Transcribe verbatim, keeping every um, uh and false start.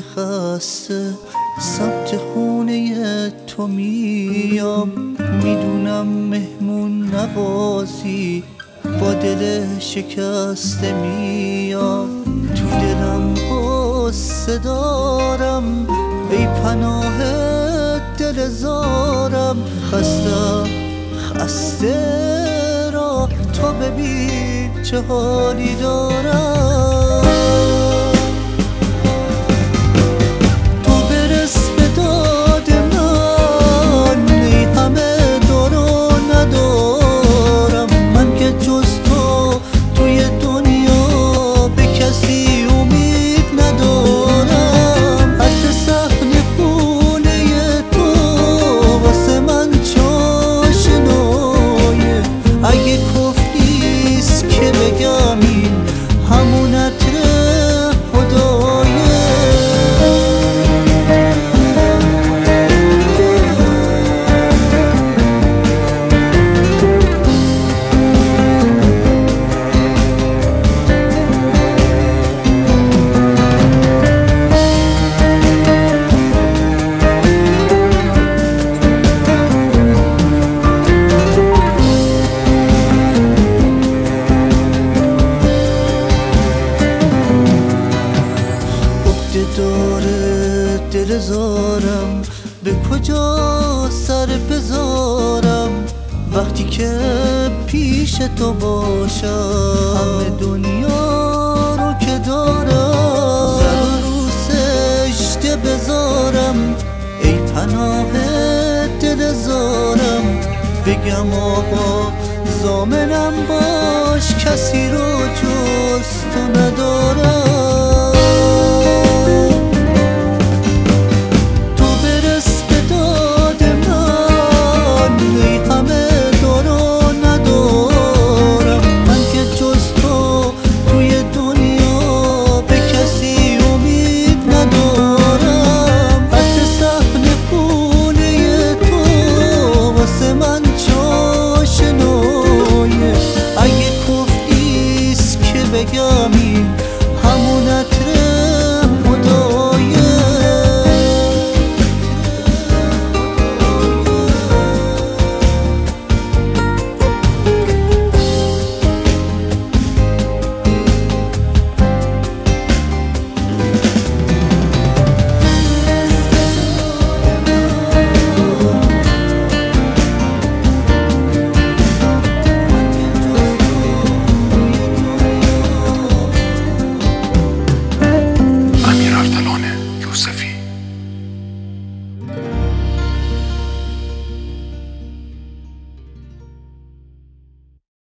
خسته سمت خونه تو میام. میدونم مهمون نوازی با دل شکسته میام. تو دلم قصه دارم ای پناه دل زارم. خستم خسته را تو ببین چه حالی دارم. تو برس به داد من ای همه دارو ندارم. من که جز تو توی دنیا به کسی امید ندارم. عطر صحن خونه تو واسه من چاشنایه. اگه کف نیست که بگم این همون عطر خدایه. داره دل زارم به کجا سر بذارم. وقتی که پیش تو باشم همه دنیا رو که دارم. سر رو سجده بذارم ای پناه دل زارم. بگم آقا ضامنم باش کسی رو جز تو ندارم.